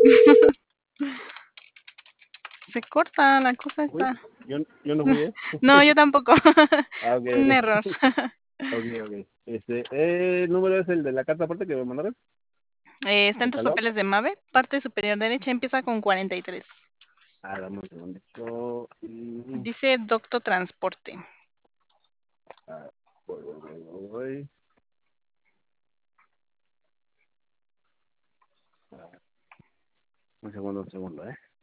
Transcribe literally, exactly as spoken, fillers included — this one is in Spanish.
Se corta la cosa Uy, esta. yo, yo no fui, ¿eh? No, yo tampoco. Ah, ok, Un ok. error. Ok, ok. Este, eh, ¿el número es el de la carta aparte que me mandaron? Eh, está en ¿El tus talón? papeles de Mave. Parte superior derecha empieza con cuarenta y tres. Ah, dame un segundito. Mm, Dice Docto Transporte. ah, voy, voy, voy, voy, voy. Ah, un segundo, un segundo, ¿eh?